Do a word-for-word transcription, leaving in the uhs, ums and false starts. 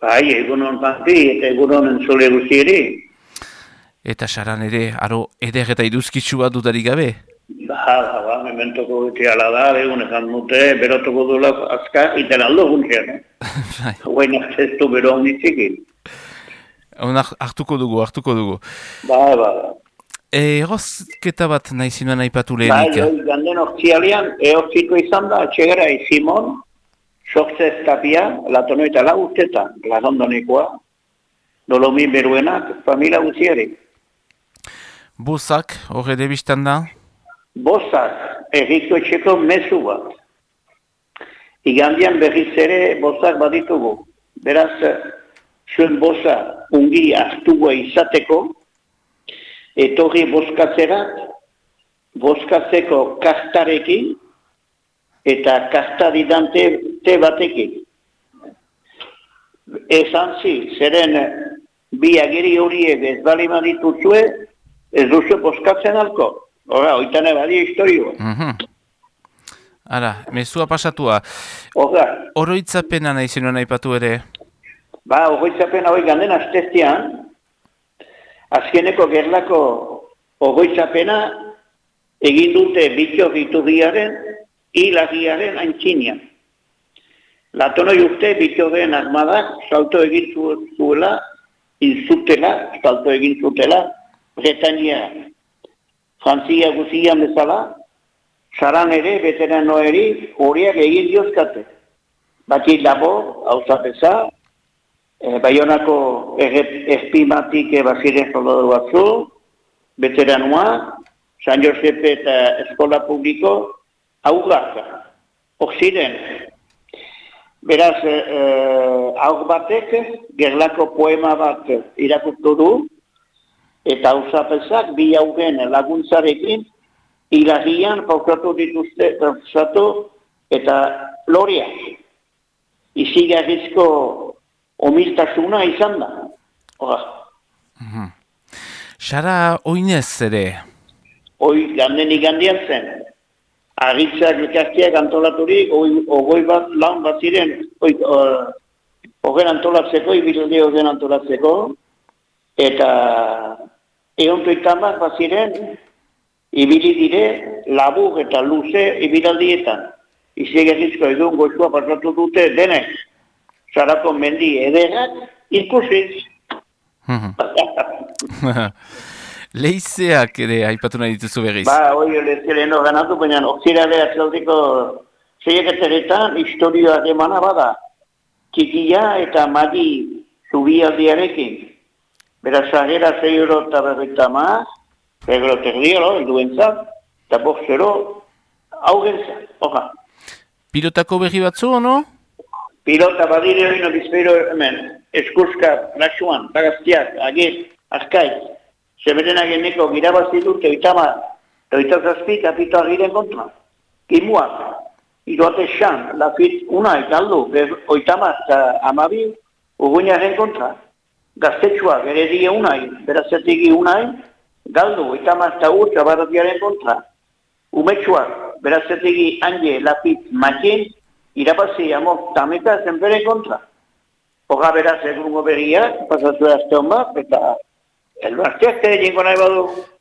Bai, egunon panti eta egunon entzule guztieri. Eta saran ere, aro, eder eta iduzkitsu bat dudarik gabe? Ba, ba, ba, mementoko guti ala da, egun ezan dute, berotoko duela azka, iten aldo guntzean, eh? Guain aztestu bero honitzikin. Hon hartuko dugu, hartuko dugu. Ba, ba, ba. Errozketa bat nahi zinuen aipatu lehenik. Ba, ganden ortsialian, eortziko izan da, txegera Simon, sortzez tapia, latono eta lau urteta, lagondonekoa, dolomin beruenak, familia guztiari. Bozak, horre debistan da? Bozak, erriko etxeko mezu bat. Igandian berriz ere bozak baditugu. Beraz, zuen boza ungi hartugu izateko, etorri bozkatzerat, bozkatzeko kartarekin, eta karta didante te batekin. Esan zi, zeren bi agiri horiek ez bali badituzue, ez duzu bozkatzen alko. Hora, oitan ebadia historioa. Mm-hmm. Ara, mezua pasatua. Hora. Oroitzapena nahi zenuen aipatu ere? Ba, oroitzapena hori ganden asteztian, azkeneko gerlako oroitzapena egin dute Bittor Iturriaren hilagiaren antxinian. Latonoi urte Bittorren armadak salto egin zuela, inzutela, salto egin zutela, Bretania. Frantzia guzian bezala, saran ere, veteranoeri, horiak egin diozkate. Bati labor, hau zapeza, e, Baionako espimatik baziren soldadu batzu, veteranoa, San Josepe eta eskola publiko, aurrak, oksiren. Beraz, e, aur batek, gerlako poema bat irakurtu du, eta hausapezak bi haugen laguntzarekin hilagian paukatu dituzte paukatu eta loriak. Izigarrizko omiltasuna izan da. Hora. Mm-hmm. Sara oinez ere? Hoi ganden igandian zen. Arritzak elkartiak antolaturik, ogoi bat lan bat ziren, hogen antolatzeko, ibilde hogen antolatzeko, eta egon tuitamak baziren, ibili dire, labur eta luze ibilaldietan. Izegerizko egun goizua pasatu dute denek. Sarako mendi ederrak ikusiz. Leizeak ere aipatu nahi dituzu berriz. Ba, hoi leizelen organatu, baina oksirale atzaldiko zeieketzeretan historioa demana bada. Txikia eta madi zubialdiarekin. Beraz, agera zei euro eta berreita maz, egero terdiero, elduentzat, eta boxero, augentzat, oja. Pilotako berri batzu, ono? Pilota badire hori no bizpeiro hemen, eskurska, laxuan, bagaztiak, agit, azkait, zeberenak eneko girabazi dute, oitama, oitazazpi, kapito agiren kontra. Kimuak, iroate xan, lafit, unai, galdu, oitama, amabi, uguinaren kontra. Gaztetxuak ere die unai, berazategi unai, galdu, eta mazta urta baratiaren kontra. Umetxuak, berazategi anje, lapit, makin, irabazi amok tameka zenperen kontra. Hoga beraz egungo berriak, pasatu azte hon bat, eta elbarteak ere jengo nahi badu.